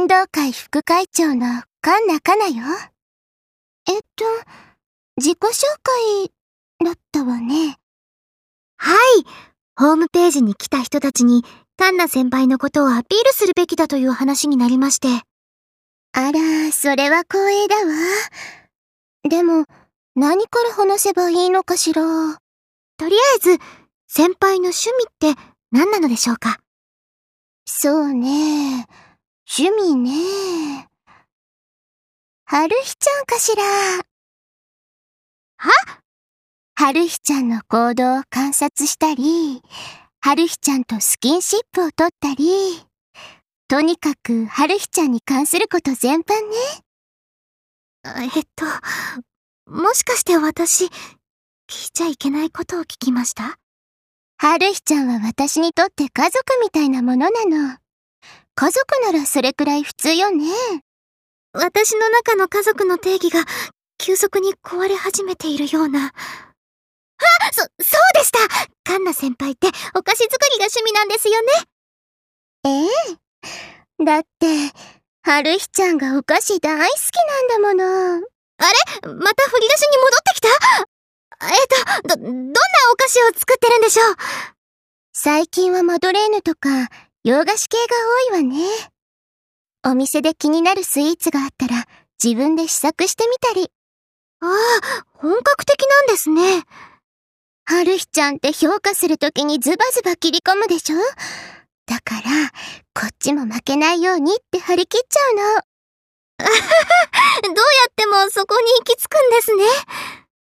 運動会副会長のカンナカナよ。自己紹介だったわね。 はい。ホームページに来た人たちにカンナ先輩のことをアピールするべきだという話になりまして。 あら、それは光栄だわ。でも、何から話せばいいのかしら。 とりあえず、先輩の趣味って何なのでしょうか？ そうね。趣味ね。はるひちゃんかしら。はるひちゃんの行動を観察したり、はるひちゃんとスキンシップを取ったり、とにかくはるひちゃんに関すること全般ね。 もしかして私、聞いちゃいけないことを聞きました？ はるひちゃんは私にとって家族みたいなものなの。家族ならそれくらい普通よね。 私の中の家族の定義が急速に壊れ始めているような。そうでした！カンナ先輩ってお菓子作りが趣味なんですよね。 だって、はるひちゃんがお菓子大好きなんだもの。 あれ？また振り出しに戻ってきた？どんなお菓子を作ってるんでしょう？ 最近はマドレーヌとか洋菓子系が多いわね。お店で気になるスイーツがあったら自分で試作してみたり。 ああ、本格的なんですね。 はるひちゃんって評価するときにズバズバ切り込むでしょ？だから、こっちも負けないようにって張り切っちゃうの。 どうやってもそこに行き着くんですね。